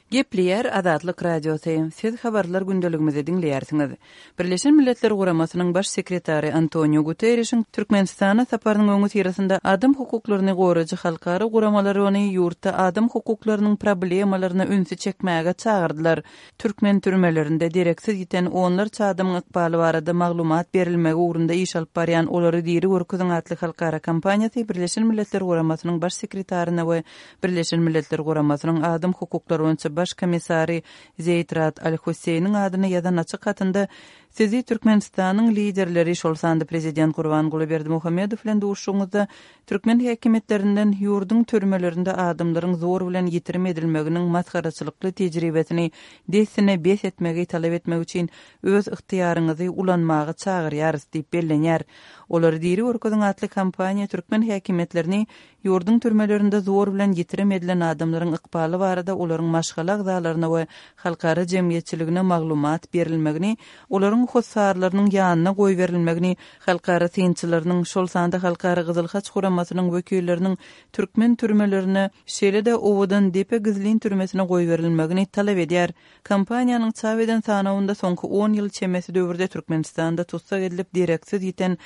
Gepleyer Azatlyk Radiosu. Siz habarlar gündeligimizi dinleýärsiňiz. Birleşen Milletler Guramasynyň baş sekretary Antonio Guterres'iň Türkmenistana saparynyň öňü tirasynda adam hukuklaryny goraýjy halkara guramalary ony ýurtda adam hukuklarynyň problemalaryna ünsü çekmäge çağırdylar. Türkmen türmelerinde direksiz ýeten onlarça adamyň ykbaly barada maglumat berilmegi ugrunda iş alyp barýan olary diri görkezän atly halkara kampaniýasy Birleşen Milletler Guramasynyň baş sekretäriне we Birleşen Milletler Guramasynyň adam hukuklary baş komissary Zeytrat Al-Huseyniň adyny ýazan açyk hatynda sizi Türkmenistanyň liderleri şolsandy prezident Gurbanguly Berdimuhammedow bilen duruşuňyzda Türkmen häkimetlerinden ýurdun türmelerinde adamlaryň zor bilen ýitirim edilmeginiň maskaraçylykly tejribesini desine bes etmegi talap etmek üçin öz yktiýaryňyzy ulanmagy çagyrýar diýip bellenýär. Olar diri orkadan atly kampaniýa Türkmen häkimetlerini ýurdun türmelerinde zor bilen ýitirim edilen adamlaryň ykbaly barada olaryň maşgala agzalaryna we halkara jemgyýetçiligine maglumat berilmegini, olaryň hussarlarynyň ýanyna goý berilmegini, halkara synçylarynyň şol sanda halkara Gyzyl Haç Guramasynyň wekilleriniň Türkmen türmelerine şeýle-de owadan Depe Gizlin türmesine goý berilmegini talap edýär. Kampaniýanyň çap eden sanawynda soňky 10 ýyl çemesi döwürde Türkmenistanda tutsak edilip direksiz ýeten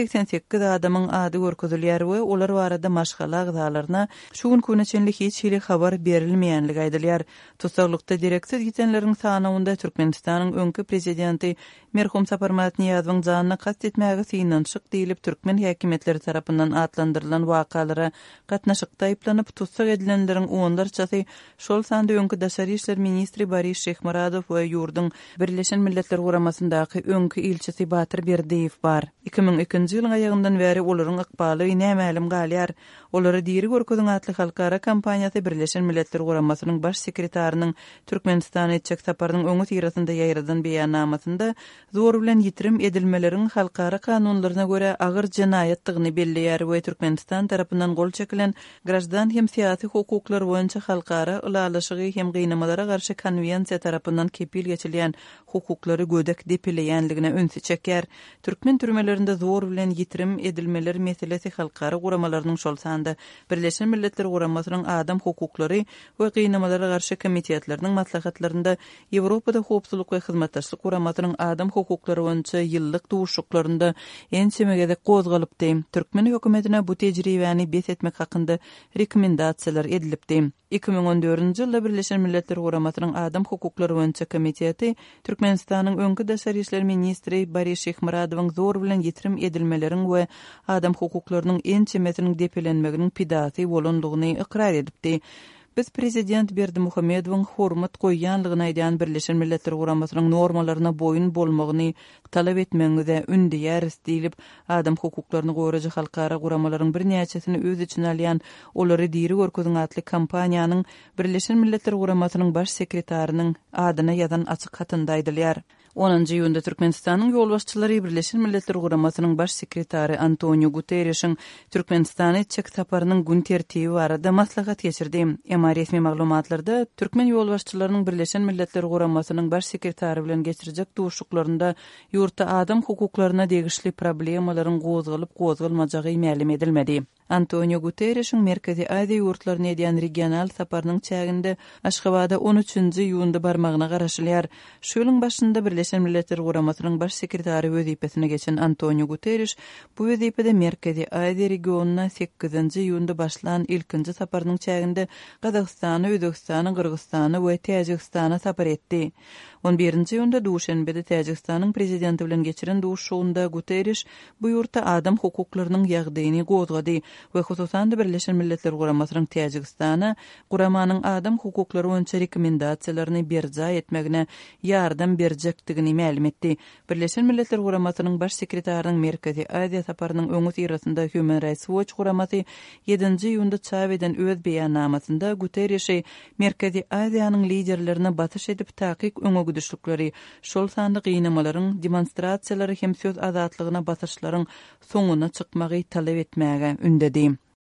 88 adamyň ady görkezilýär we olar barada maşgala agzalaryna şu gün köneçenlik hiç hili habar berilmeýänligi aýdylýar. Tutsaklykda direksiz ýetenleriň sanawynda Türkmenistanyň öňkü prezidenti merhum Saparmat Niýazowyň janyna kast etmäge synanşyk diýilip Türkmen häkimetleri tarapyndan atlandyrylan wakalara gatnaşykda aýplanyp tutsak edilenleriň onlarçasy şol sanda öňkü daşary işler ministri Boris Şehmuradow we ýurdun Birleşen Milletler Guramasyndaky öňkü ilçisi Batyr Berdiýew bar. 2002-nji ýylyň aýagyndan bäri olaryň ykbaly nämälim galýar. Olary diri görkezän atly halkara kampaniýasy Birleşen Milletler Guramasynyň baş sekretärining Türkmenistana etjek saparynyň öňü tirasynda ýaýradan beýannamasynda zor bilen ýitirim edilmeleriň halkara kanunlaryna görä agyr jinaýatdygyny belleýär we Türkmenistan tarapyndan gol çekilen grajdan hem syýasy hukuklar boýunça halkara ulalaşygy hem gynamalara garşy konvensiýa tarapyndan kepil geçilen hukuklary gödek depileýänligine ünsü çekýär. Türkmen türmelerinde zor bilen ýitirim edilmeler meselesi halkara guramalarynyň şol sanda Birleşen Milletler Guramasynyň adam hukuklary we gynamalara garşy komitetleriniň maslahatlarynda Ýewropada howpsuzlyk we hyzmatdaşlyk Guramasynyň adam hukuklary boýunça ýyllyk duruşuklarynda en semegede gozgalypdy. Türkmen hökümetine bu tejribäni bes etmek hakynda rekomendasiýalar edilipdi. 2014-nji ýylda Birleşen Milletler Guramasynyň adam hukuklary boýunça komiteti Türkmenistanyň öňkü daşary işler ministri Boris Şehmuradowyň zor bilen ýitirim edilmeleriň we adam hukuklarynyň en çemesiniň depelenmeginiň pidasy bolandygyny ikrar edipdi. Biz prezident Berdimuhammedowyň hormat goýýanlygyny aýdan Birleşen Milletler Guramasynyň normalaryna boyun bolmagyny talap etmeginde ündüýäris diýilip adam hukuklaryny goýraýjy halkara guramalaryň bir näçesini öz içine alýan olary diri görkezän atly kampaniýanyň Birleşen Milletler Guramasynyň baş sekretärining adyna ýazan açyk hatynda aýdylýar. 10-njy ýylda Türkmenistanyň ýolbaşçylary Birleşen Milletler Guramasynyň baş sekretary Antonio Guterres'iň Türkmenistana etjek saparynyň gün tertibi barada maslahat geçirdi. Emma resmi maglumatlarda Türkmen ýolbaşçylarynyň Birleşen Milletler Guramasynyň baş sekretary bilen geçirjek duruşuklarynda ýurtda adam hukuklaryna degişli problemalaryň gozgalyp gozgalmajagy ma'lum edilmedi. Antonio Guterres'iň Merkezi Aziýa ýurtlaryna edýän regional saparynyň çäginde Aşgabatda 13-nji ýyłynda barmagyna garaşylýar. Şu ýylyň başynda Birleşen Milletler Guramasynyň baş sekretary wezipesine geçen Antonio Guterres bu wezipede Merkezi Aziýa regionuna 8-nji ýyłynda başlan ilkinji saparynyň çäginde Gazagstana, Özbekistana, Kyrgyzstana we Täjikistana sapar etdi. 11-nji ýylda Duşanbede Täjikistanyň prezidenti bilen geçiren duruşugynda Guterres bu ýurtda adam hukuklarynyň ýagdaýyny gozgady we hususan da Birleşen Milletler Guramasynyň Täjikistana guramanyň adam hukuklary boýunça rekomendasiýalaryny berja etmegine ýardam berjekdigini ma'lum etdi. Birleşen Milletler Guramasynyň baş sekretärining Merkezi Aziýa saparynyň öňü tirasynda Human Rights Watch guramasy 7-nji ýylda çap eden öz beýannamasynda Guterres Merkezi Aziýanyň liderlerine batyş edip takyk öňe güdüşlükleri, şol sandy gynamalaryň, demonstrasiýalary hem söz azatlygyna batyşlaryň soňuna çykmagy talap etmäge ündedi.